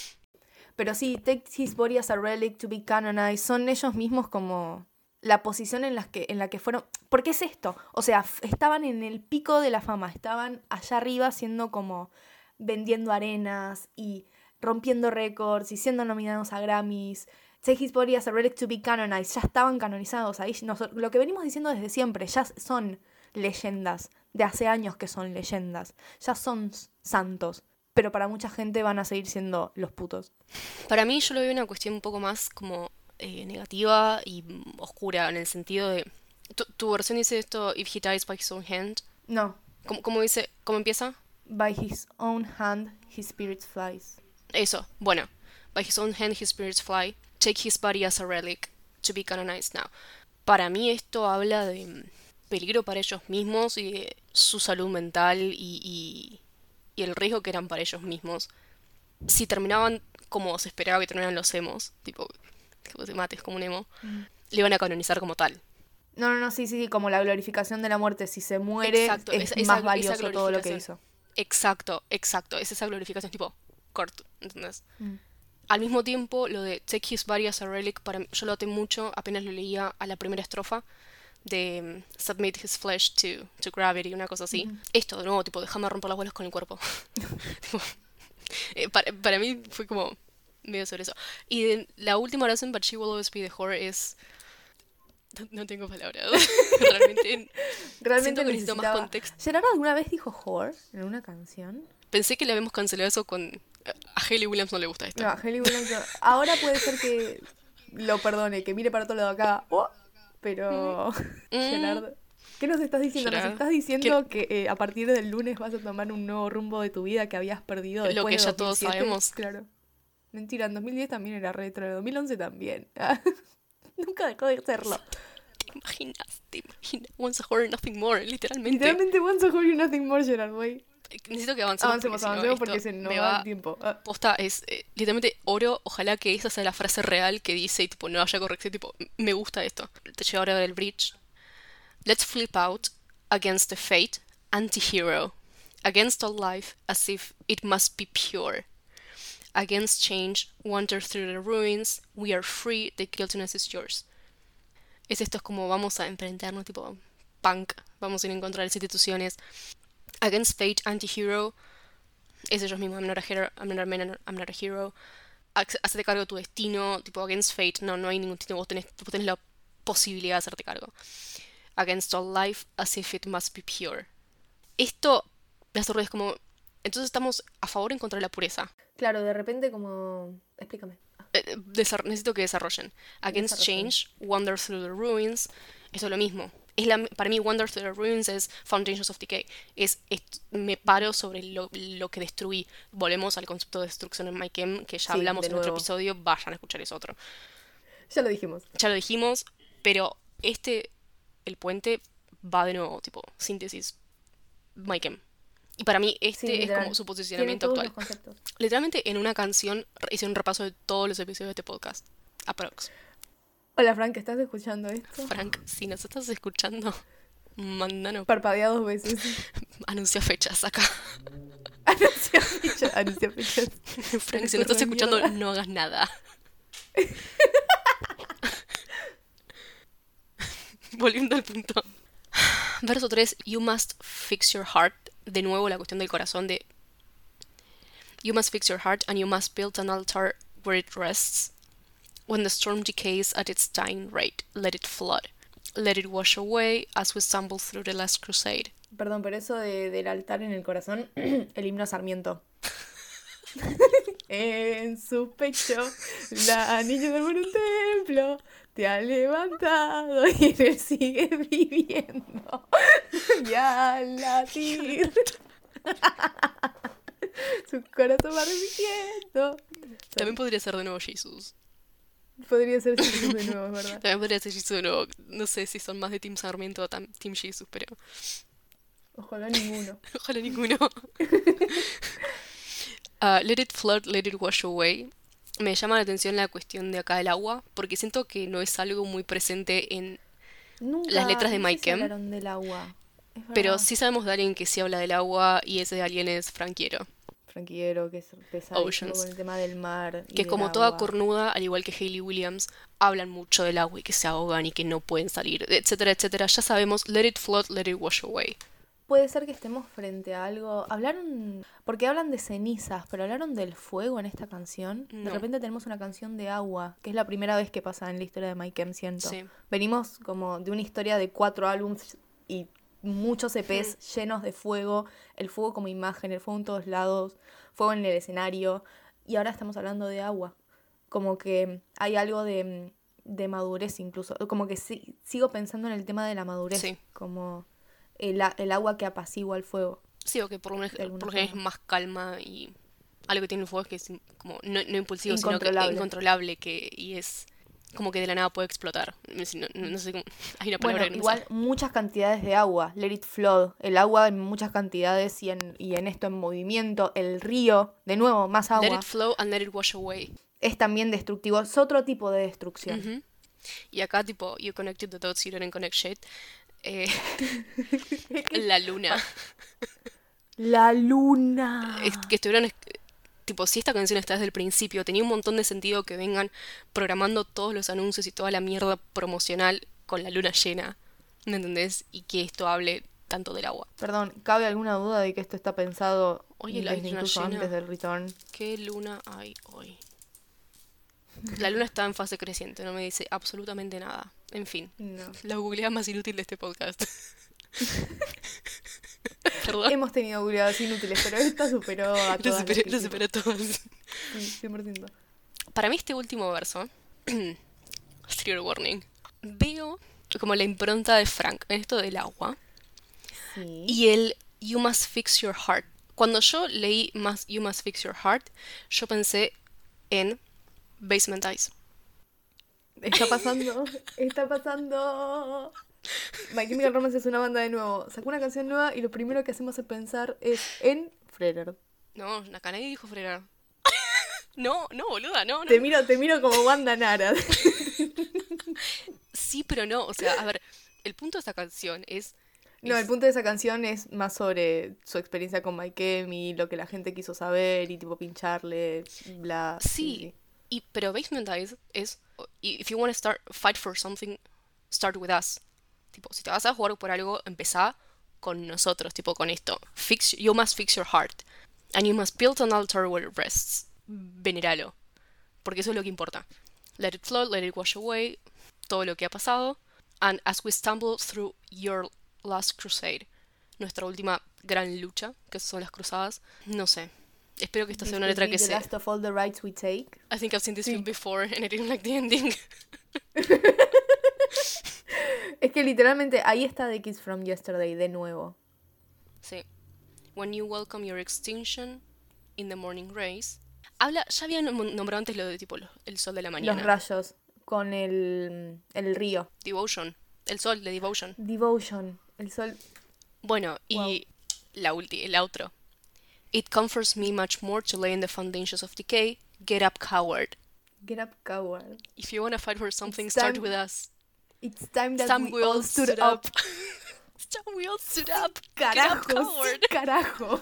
Pero sí, take his body as a relic to be canonized. Son ellos mismos como la posición en, las que, en la que fueron... ¿Por qué es esto? O sea, f- estaban en el pico de la fama. Estaban allá arriba siendo como... vendiendo arenas y rompiendo récords y siendo nominados a Grammys. Take his body as a relic to be canonized. Ya estaban canonizados. Ahí nos- lo que venimos diciendo desde siempre. Ya son leyendas. De hace años que son leyendas. Ya son s- santos. Pero para mucha gente van a seguir siendo los putos. Para mí yo lo veo una cuestión un poco más como eh, negativa y mm, oscura en el sentido de... Tu, tu versión dice esto, if he dies by his own hand. No. ¿Cómo, cómo dice? ¿Cómo empieza? By his own hand, his spirit flies. Eso, bueno. By his own hand his spirits fly. Take his body as a relic to be canonized now. Para mí esto habla de mm, peligro para ellos mismos y de su salud mental y, y, y el riesgo que eran para ellos mismos. Si terminaban como se esperaba que terminaran los emos, tipo, que te mates como un emo, le iban a canonizar como tal. No, no, no, sí, sí, sí, como la glorificación de la muerte. Si se muere, Exacto, es esa- esa- más esa valioso todo lo que glorificación. hizo. Exacto, exacto. Es esa glorificación tipo Kurt, ¿entendés? Mm. Al mismo tiempo, lo de Take His Body as a Relic, para mí- yo lo até mucho, apenas lo leía a la primera estrofa de mm, Submit His Flesh to, to Gravity, una cosa así. Esto, de nuevo, tipo, déjame romper las bolas con el cuerpo. Tipo, eh, para, para mí fue como medio sobre eso. Y de- la última oración, But She Will Always Be the Whore, es... No, no tengo palabras. Realmente Realmente siento que necesito más necesitaba- contexto. ¿Gerard alguna vez dijo whore en una canción? Pensé que le habíamos cancelado eso con... A Hayley Williams no le gusta esto. No, Hayley Williams no. Ahora puede ser que lo perdone, que mire para otro lado acá. Oh, pero... Gerard... ¿Qué nos estás diciendo? Gerard, ¿Nos estás diciendo que eh, a partir del lunes vas a tomar un nuevo rumbo de tu vida que habías perdido Lo después que de ya todos dos mil siete? sabemos. Claro. Mentira, en dos mil diez también era retro, en dos mil once también. Nunca dejó de serlo. ¿Te imaginas? ¿Te imaginas? Once a whore, nothing more, literalmente. Literalmente, once a whore you nothing more, Gerard, güey. Necesito que avancemos. Avancemos, porque si no, avancemos esto porque se nos me va va... el tiempo. Ah. Posta es eh, literalmente oro. Ojalá que esa sea la frase real que dice y tipo no haya corrección. Tipo, me gusta esto. Te llevo ahora del bridge. Let's flip out against the fate, anti-hero. Against all life as if it must be pure. Against change, wander through the ruins. We are free, the guiltiness is yours. Es esto, es como vamos a enfrentarnos, tipo punk. Vamos a ir en contra de las instituciones. Against fate, anti-hero. Es ellos mismos, I'm not a hero, I'm not a man, I'm not a hero. Hacete cargo de tu destino, tipo against fate, no, no hay ningún destino, vos tenés, vos tenés la posibilidad de hacerte cargo. Against all life, as if it must be pure. Esto, las torres como, entonces estamos a favor o en contra de la pureza. Claro, de repente como... Explícame. Eh, desar- necesito que desarrollen. Against Desarrollen. change, wander through the ruins. Eso es lo mismo. Es la, para mí, wander through the ruins es foundations of decay. Es, es me paro sobre lo, lo que destruí. Volvemos al concepto de destrucción en Mike M, que ya Sí, hablamos de en otro nuevo. episodio. Vayan a escuchar ese otro. Ya lo dijimos. Ya lo dijimos, pero este, el puente, va de nuevo, tipo, síntesis Mike M. Y para mí este Sí, es literal. como su Tiene posicionamiento todos actual. los conceptos. Literalmente en una canción hice un repaso de todos los episodios de este podcast. Aprox. Hola, Frank, ¿estás escuchando esto? Frank, si nos estás escuchando, mándanos, Parpadea dos veces. anuncia fechas acá. Anuncia fechas. Anuncia fechas. Frank, si no estás escuchando, no hagas nada. Volviendo al punto. Verso tres, you must fix your heart. De nuevo la cuestión del corazón de... You must fix your heart and you must build an altar where it rests. When the storm decays at its dying rate, let it flood. Let it wash away as we stumble through the last crusade. Perdón, pero eso de, del altar en el corazón, el himno a Sarmiento. En su pecho, la niña duerme en un templo, te ha levantado y él sigue viviendo. Y al latir, su corazón va repitiendo. También podría ser de nuevo Jesus. Podría ser Jesus de nuevo, es verdad. También podría ser Jesus de nuevo. No sé si son más de Team Sarmiento o tam- Team Jesus, pero... Ojalá ninguno. Ojalá ninguno. Uh, let it flood, let it wash away. Me llama la atención la cuestión de acá del agua, porque siento que no es algo muy presente en... Nunca, Las letras de no sé Mike si M. hablaron del agua. Es Pero verdad. sí sabemos de alguien que sí habla del agua y ese de alguien es Franquiero. Franquillero, que es pesadísimo Oceans. con el tema del mar. y Que del como toda agua. cornuda, al igual que Hayley Williams, hablan mucho del agua y que se ahogan y que no pueden salir, etcétera, etcétera. Ya sabemos, let it flood, let it wash away. Puede ser que estemos frente a algo. Hablaron. Porque hablan de cenizas, pero hablaron del fuego en esta canción. De No. repente tenemos una canción de agua, que es la primera vez que pasa en la historia de Mike M, siento. Sí. Venimos como de una historia de cuatro álbumes y muchos E Pes llenos de fuego. El fuego como imagen, el fuego en todos lados, fuego en el escenario. Y ahora estamos hablando de agua. Como que hay algo de, de madurez incluso. Como que sí, sigo pensando en el tema de la madurez. Sí. Como el, a- el agua que apacigua el fuego. Sí, o que por lo menos, De alguna por lo general es forma. más calma y algo que tiene el fuego es que es como no, no impulsivo, sino que Incontrolable. es incontrolable que, y es como que de la nada puede explotar. No, no- no sé cómo... Hay una palabra Bueno, que no me igual sale. muchas cantidades de agua, let it flood, el agua en muchas cantidades y en, y en esto en movimiento, el río, de nuevo, más agua, Let it flow and let it wash away. es también destructivo, es otro tipo de destrucción. Ujú. Y acá, tipo, you connected the dots, you didn't connect shit. Eh, la luna. La luna. Es que estuvieron... es- Tipo, si esta canción está desde el principio, tenía un montón de sentido que vengan programando todos los anuncios y toda la mierda promocional con la luna llena. ¿Me entendés? Y que esto hable tanto del agua. Perdón, ¿cabe alguna duda de que esto está pensado Oye, la desde luna incluso llena. antes del return? ¿Qué luna hay hoy? La luna está en fase creciente, no me dice absolutamente nada. En fin, No. la googlea más inútil de este podcast. Perdón, Hemos tenido googleadas inútiles, pero esta superó a lo todas. superé, las que lo hicimos. superé a todos. Sí, cien por ciento. Para mí este último verso, trigger warning, veo como la impronta de Frank en esto del agua Sí. y el you must fix your heart. Cuando yo leí más you must fix your heart, yo pensé en Basement Eyes. Está pasando, está pasando. My Chemical Romance es una banda de nuevo. Sacó una canción nueva y lo primero que hacemos es pensar es en Frederer. No, acá nadie dijo frenar. No, no, boluda, no, no. Te miro, te miro como Wanda Nara. Sí, pero no, o sea, a ver, el punto de esta canción es... No, es- el punto de esa canción es más sobre su experiencia con My Chemi, lo que la gente quiso saber y tipo pincharle, bla. Sí, y, pero Basement Eyes es... If you want to start, fight for something, start with us. Tipo, si te vas a jugar por algo, empezá con nosotros, tipo con esto. Fix, you must fix your heart. And you must build an altar where it rests. Veneralo. Porque eso es lo que importa. Let it flow, let it wash away. Todo lo que ha pasado. And as we stumble through your last crusade. Nuestra última gran lucha, que son las cruzadas. No sé. Espero que esta sea una letra que The sea. last of all the rights we take. I think I've seen this Sí. film before and I didn't like the ending. Es que literalmente ahí está The Kiss from Yesterday de nuevo. Sí. When you welcome your extinction in the morning rays. Habla, ya había nom- nombrado antes lo de tipo lo- el sol de la mañana. Los rayos con el, el río. Devotion. El sol de Devotion. Devotion. El sol. Bueno, y la ulti, el outro. It comforts me much more to lay in the foundations of decay. Get up, coward. Get up, coward. If you wanna fight for something, It's start time- with us. It's time that Some we all wheels stood, stood up. up. Some wheels stood up. Carajo, Get up, sí, coward. carajo.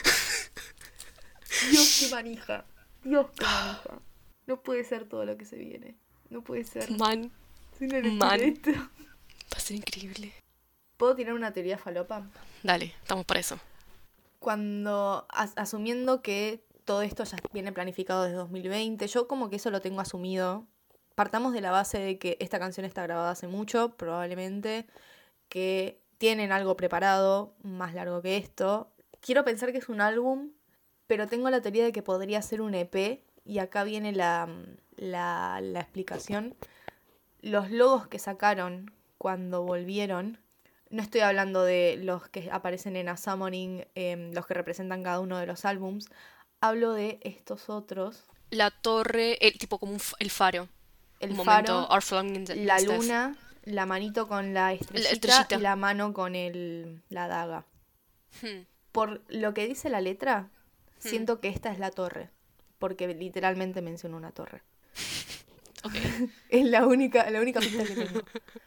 Dios, qué manija. Dios, qué manija. No puede ser todo lo que se viene. No puede ser. Man, Soy una man. esto. va a ser increíble. ¿Puedo tirar una teoría falopa? Dale, estamos para eso. Cuando, as- asumiendo que todo esto ya viene planificado desde dos mil veinte, yo como que eso lo tengo asumido. Partamos de la base de que esta canción está grabada hace mucho, probablemente, que tienen algo preparado más largo que esto. Quiero pensar que es un álbum, pero tengo la teoría de que podría ser un E P, y acá viene la, la, la explicación. Los logos que sacaron cuando volvieron, no estoy hablando de los que aparecen en A Summoning, eh, los que representan cada uno de los álbums, hablo de estos otros. La torre, el tipo como un f- el faro. El un faro, momento, Our Flag in the- la in the- luna, la manito con la estrellita, estrellita. y la mano con el, la daga. Hmm. Por lo que dice la letra, siento que esta es la torre, porque literalmente menciona una torre. Ok. Es la única, la única pista que tengo.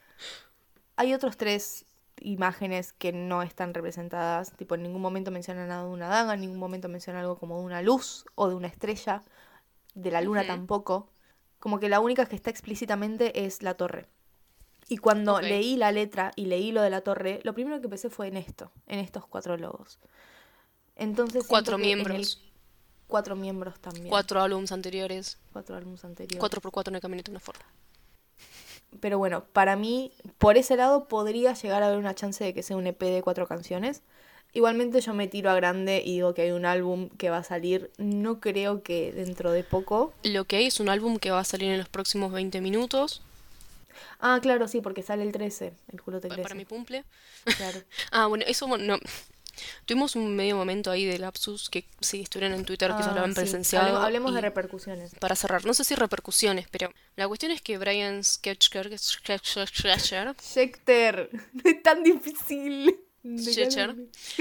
Hay otros tres imágenes que no están representadas, tipo en ningún momento menciona nada de una daga, en ningún momento menciona algo como de una luz o de una estrella, de la luna Ujú. tampoco. Como que la única que está explícitamente es la torre. Y cuando Ok. leí la letra y leí lo de la torre, lo primero que pensé fue en esto, en estos cuatro logos. Entonces siento Cuatro que en el- miembros. cuatro miembros también. Cuatro álbumes anteriores. Cuatro álbumes anteriores. Cuatro por cuatro en el caminito de una forma. Pero bueno, para mí, por ese lado podría llegar a haber una chance de que sea un E P de cuatro canciones. Igualmente yo me tiro a grande y digo que hay un álbum que va a salir, no creo que dentro de poco. Lo que hay es un álbum que va a salir en los próximos veinte minutos. Ah, claro, sí, porque sale el trece, el culo te pa- crece. Para mi cumple. Claro. Ah, bueno, eso bueno, no. Tuvimos un medio momento ahí de lapsus que si estuvieran en Twitter quizás lo Ah, habían sí. presenciado. Hablemos, hablemos de y repercusiones. para cerrar, no sé si repercusiones, pero la cuestión es que Brian Sketcher, Sketcher, Schechter, no es tan difícil. Schechter.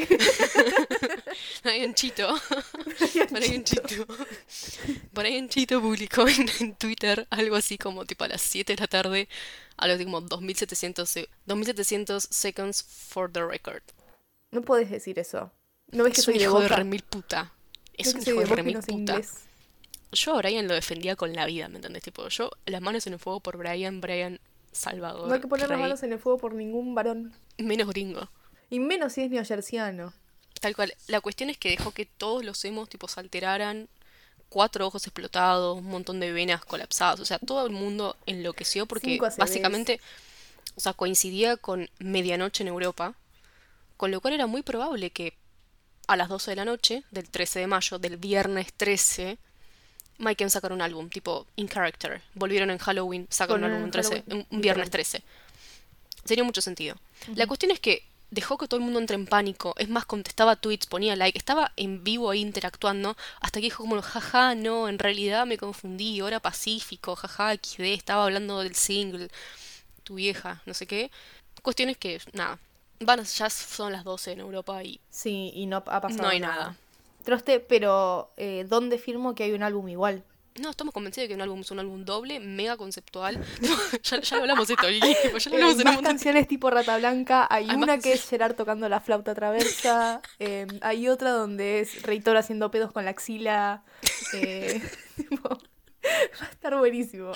Brian Chito, Brian Chito, Brian Chito publicó en, en Twitter algo así como tipo a las siete de la tarde, algo así como dos mil setecientos, se- dos mil setecientos seconds for the record. No puedes decir eso. ¿No ves que Es soy un de hijo de Boca? remil puta. ¿No Es ves un que soy hijo de Boca y remil no sé puta. inglés? Yo a Brian lo defendía con la vida, ¿me entendés? Tipo, yo las manos en el fuego por Brian, Brian Salvador. No hay que poner las rey, manos en el fuego por ningún varón. menos gringo. Y menos si es neojerciano. Tal cual. La cuestión es que dejó que todos los emos tipo se alteraran, cuatro ojos explotados, un montón de venas colapsadas. O sea, todo el mundo enloqueció porque Cinco A C Vs. básicamente, o sea, coincidía con medianoche en Europa, con lo cual era muy probable que a las doce de la noche, del trece de mayo, del viernes trece, Mike sacaron un álbum, tipo In Character. Volvieron en Halloween, sacaron un Volvieron álbum en un, trece, Halloween, un, un viernes literal. trece. Tenía mucho sentido. La cuestión es que dejó que todo el mundo entre en pánico. Es más, contestaba tweets, ponía like, estaba en vivo ahí interactuando, hasta que dijo como, jaja, no, en realidad me confundí, ahora Pacífico, jaja, equis de, estaba hablando del single, tu vieja, no sé qué. Cuestiones que, nada, van, a- ya son las doce en Europa y Sí, y no ha no pasado hay nada. nada. Troste, pero eh, ¿dónde firmo que hay un álbum igual? No, estamos convencidos de que un álbum es un álbum doble, mega conceptual. ya, ya lo hablamos esto, Vicky, tipo, ya lo Eh, hay hablamos en un más montón de... canciones tipo Rata Blanca. Hay Hay más una que es canciones. Gerard tocando la flauta traversa. eh, hay otra donde es Reitor haciendo pedos con la axila. eh, tipo, va a estar buenísimo.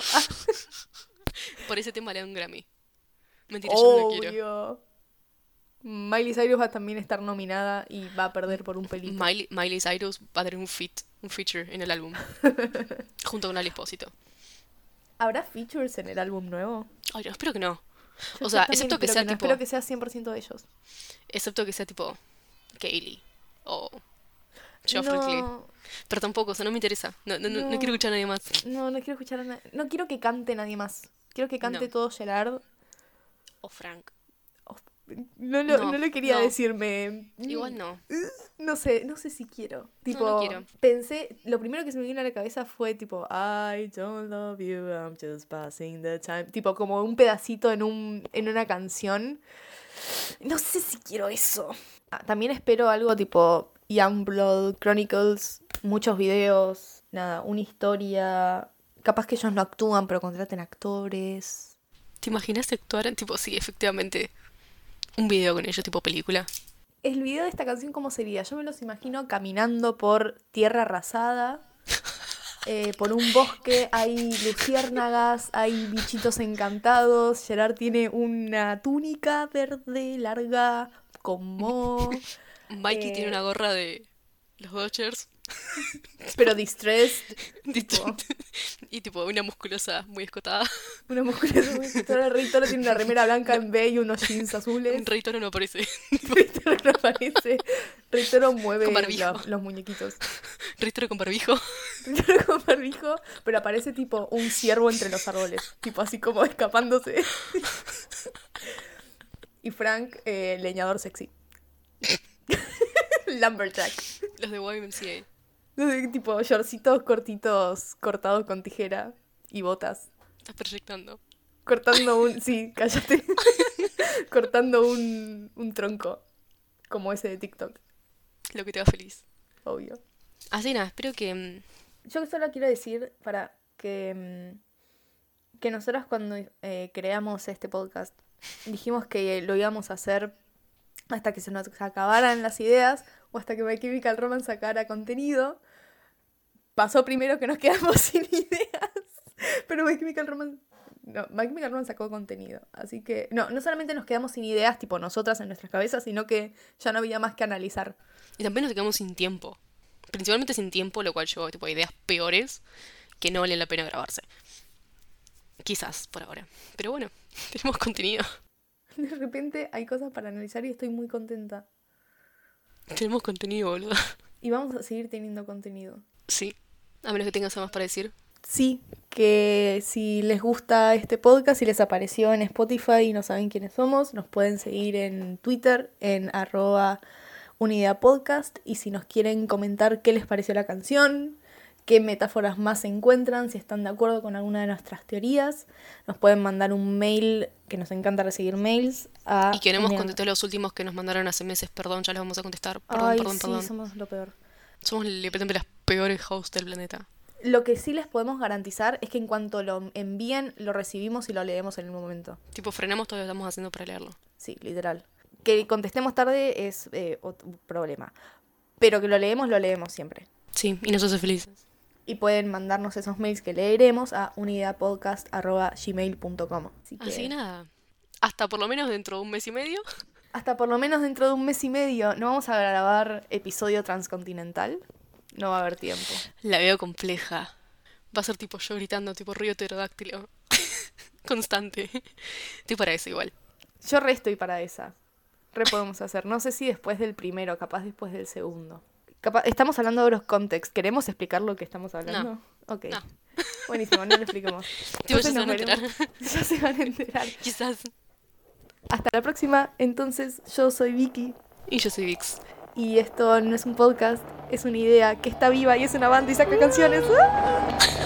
Por ese tema le da un Grammy. Mentira, yo no lo quiero. Obvio. Miley Cyrus va a también estar nominada y va a perder por un pelito. Miley, Miley Cyrus va a tener un feat, un feature en el álbum, junto con Ali Espósito. ¿Habrá features en el álbum nuevo? Ay, no, espero que no. Yo O sea, también excepto que espero sea que no. tipo, Espero que sea cien por ciento de ellos. excepto que sea tipo Kaylee o Geoffrey Lee. No, Pero tampoco, o sea, no me interesa. No, no, no, no quiero no, escuchar a nadie más. no, no quiero escuchar a nadie. No quiero que cante nadie más. Quiero que cante No. todo Gerard. O Frank. Oh, no, lo, No, no lo quería no. decirme. Igual no. No sé, no sé si quiero. Tipo, no quiero. pensé, lo primero que se me vino a la cabeza fue tipo, I don't love you, I'm just passing the time. Tipo, como un pedacito en un, en una canción. No sé si quiero eso. Ah, también espero algo tipo Youngblood Chronicles, muchos videos, nada, una historia. Capaz que ellos no actúan, pero contraten actores. ¿Te imaginas actuar en tipo, sí, efectivamente, un video con ellos, tipo película? El video de esta canción, ¿cómo sería? Yo me los imagino caminando por tierra arrasada, eh, por un bosque, hay luciérnagas, hay bichitos encantados, Gerard tiene una túnica verde larga con moho, Mikey tiene una eh, gorra de los Dodgers pero distressed, tipo, y tipo una musculosa muy escotada. una musculosa muy chistosa. El Rey Toro tiene una remera blanca en B y unos jeans Un azules. rey toro no aparece. Rey Toro no aparece. Rey Toro mueve Con barbijo. los, los muñequitos. Rey toro con barbijo. Primero con barbijo, pero aparece tipo un ciervo entre los árboles, tipo así como escapándose. Y Frank, eh, leñador sexy. Lumberjack. Los de Y M C A. No sé, tipo shortcitos cortitos, cortados con tijera y botas. Estás proyectando. Cortando un... Sí, cállate. Cortando un, un tronco, como ese de TikTok, Lo que te haga feliz. obvio. Así nada, espero que... mm, Yo solo quiero decir para que, mm, que nosotras cuando eh, creamos este podcast dijimos que lo íbamos a hacer hasta que se nos acabaran las ideas o hasta que My Chemical Romance sacara contenido. Pasó primero que nos quedamos sin ideas, pero My Chemical Romance... No, My Chemical Romance sacó contenido, así que... No, no solamente nos quedamos sin ideas, tipo nosotras en nuestras cabezas, sino que ya no había más que analizar. Y también nos quedamos sin tiempo. Principalmente sin tiempo, lo cual llevó tipo a ideas peores que no valen la pena grabarse. Quizás, por ahora. Pero bueno, tenemos contenido. De repente hay cosas para analizar y estoy muy contenta. Tenemos contenido, boludo. Y vamos a seguir teniendo contenido. Sí. A menos que tengas algo más para decir. Sí, que si les gusta este podcast, si les apareció en Spotify y no saben quiénes somos, nos pueden seguir en Twitter, en arroba unidadpodcast. Y si nos quieren comentar qué les pareció la canción, qué metáforas más se encuentran, si están de acuerdo con alguna de nuestras teorías, nos pueden mandar un mail, que nos encanta recibir mails, a... Y queremos unidad- contestar los últimos que nos mandaron hace meses. Perdón, ya los vamos a contestar. Perdón, Ay, perdón, sí, perdón. somos lo peor. Somos literalmente las peores hosts del planeta. Lo que sí les podemos garantizar es que en cuanto lo envíen, lo recibimos y lo leemos en el momento. Tipo, frenamos todo lo que estamos haciendo para leerlo. Sí, literal. Que contestemos tarde es eh, otro problema. Pero que lo leemos, lo leemos siempre. Sí, y nos hace felices. Y pueden mandarnos esos mails que leeremos a unidadpodcast arroba gmail punto com. Así que Así que nada. Hasta por lo menos dentro de un mes y medio. hasta por lo menos dentro de un mes y medio no vamos a grabar episodio transcontinental. No va a haber tiempo. La veo compleja. Va a ser tipo yo gritando, tipo río pterodáctilo. Constante. Estoy para eso igual. Yo re estoy para esa. Re podemos hacer. No sé si después del primero, capaz después del segundo. Capaz, estamos hablando de los contextos. ¿Queremos explicar lo que estamos hablando? Ok. No. Buenísimo, no lo expliquemos. Tipo, ya Entonces se van a nos enterar. veremos- Ya se van a enterar. Quizás. Hasta la próxima. Entonces, yo soy Vicky. Y yo soy Vix. Y esto no es un podcast, es una idea que está viva y es una banda y saca canciones. ¡Ah!